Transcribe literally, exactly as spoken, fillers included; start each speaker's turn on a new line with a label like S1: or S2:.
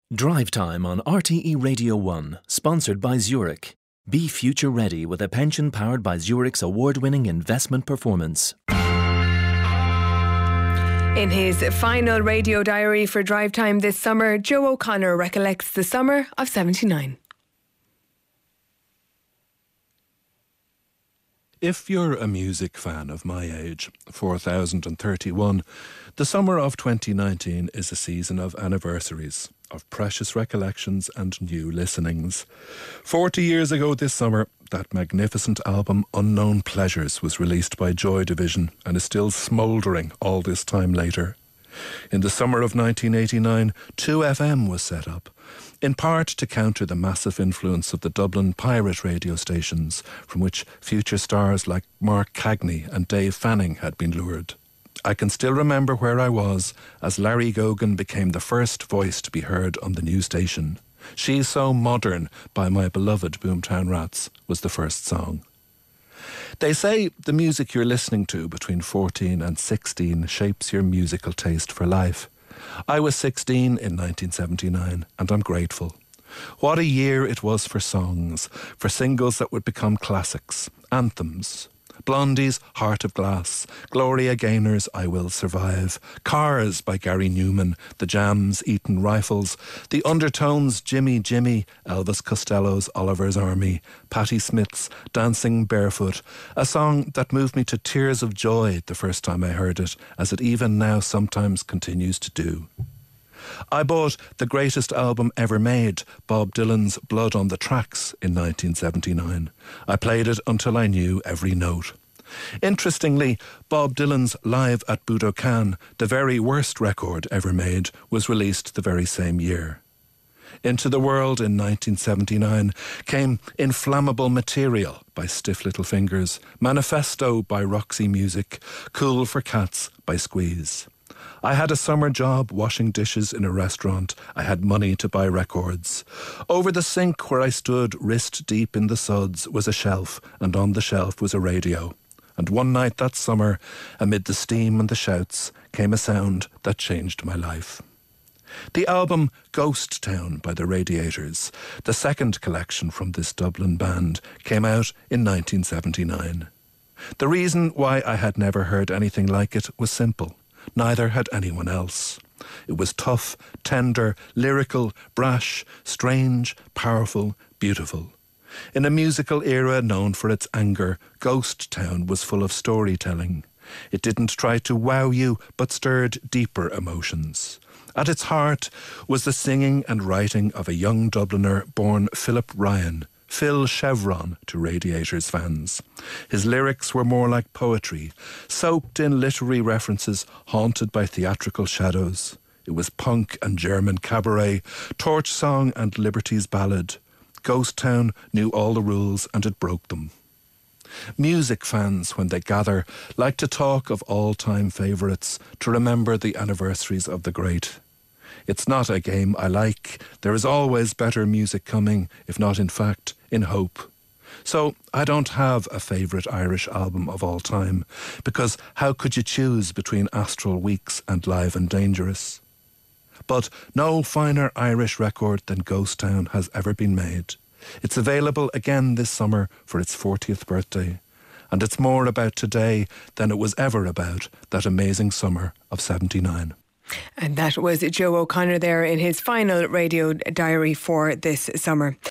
S1: Drive Time on R T E Radio one, sponsored by Zurich. Be future ready with a pension powered by Zurich's award-winning investment performance.
S2: In his final radio diary for Drive Time this summer, Joe O'Connor recollects the summer of seventy-nine.
S3: If you're a music fan of my age, four thousand thirty-one, the summer of twenty nineteen is a season of anniversaries, of precious recollections and new listenings. Forty years ago this summer, that magnificent album Unknown Pleasures was released by Joy Division and is still smouldering all this time later. In the summer of nineteen eighty-nine, two F M was set up, in part to counter the massive influence of the Dublin pirate radio stations, from which future stars like Mark Cagney and Dave Fanning had been lured. I can still remember where I was as Larry Gogan became the first voice to be heard on the new station. She's So Modern by my beloved Boomtown Rats was the first song. They say the music you're listening to between fourteen and sixteen shapes your musical taste for life. I was sixteen in nineteen seventy-nine, and I'm grateful. What a year it was for songs, for singles that would become classics, anthems. Blondie's Heart of Glass, Gloria Gaynor's I Will Survive, Cars by Gary Newman, The Jams' Eton Rifles, The Undertones' Jimmy Jimmy, Elvis Costello's Oliver's Army, Patti Smith's Dancing Barefoot, a song that moved me to tears of joy the first time I heard it, as it even now sometimes continues to do. I bought the greatest album ever made, Bob Dylan's Blood on the Tracks, in nineteen seventy-nine. I played it until I knew every note. Interestingly, Bob Dylan's Live at Budokan, the very worst record ever made, was released the very same year. Into the World in nineteen seventy-nine came Inflammable Material by Stiff Little Fingers, Manifesto by Roxy Music, Cool for Cats by Squeeze. I had a summer job washing dishes in a restaurant. I had money to buy records. Over the sink where I stood wrist deep in the suds was a shelf, and on the shelf was a radio. And one night that summer, amid the steam and the shouts, came a sound that changed my life. The album Ghost Town by the Radiators, the second collection from this Dublin band, came out in nineteen seventy-nine. The reason why I had never heard anything like it was simple. Neither had anyone else. It was tough, tender, lyrical, brash, strange, powerful, beautiful. In a musical era known for its anger, Ghost Town was full of storytelling. It didn't try to wow you, but stirred deeper emotions. At its heart was the singing and writing of a young Dubliner born Philip Ryan, Phil Chevron to Radiators fans. His lyrics were more like poetry, soaked in literary references, haunted by theatrical shadows. It was punk and German cabaret, torch song and liberty's ballad. Ghost Town knew all the rules and it broke them. Music fans, when they gather, like to talk of all-time favourites, to remember the anniversaries of the great. It's not a game I like. There is always better music coming, if not in fact, in hope. So I don't have a favourite Irish album of all time, because how could you choose between Astral Weeks and Live and Dangerous? But no finer Irish record than Ghost Town has ever been made. It's available again this summer for its fortieth birthday, and it's more about today than it was ever about that amazing summer of seventy-nine.
S2: And that was Joe O'Connor there in his final radio diary for this summer.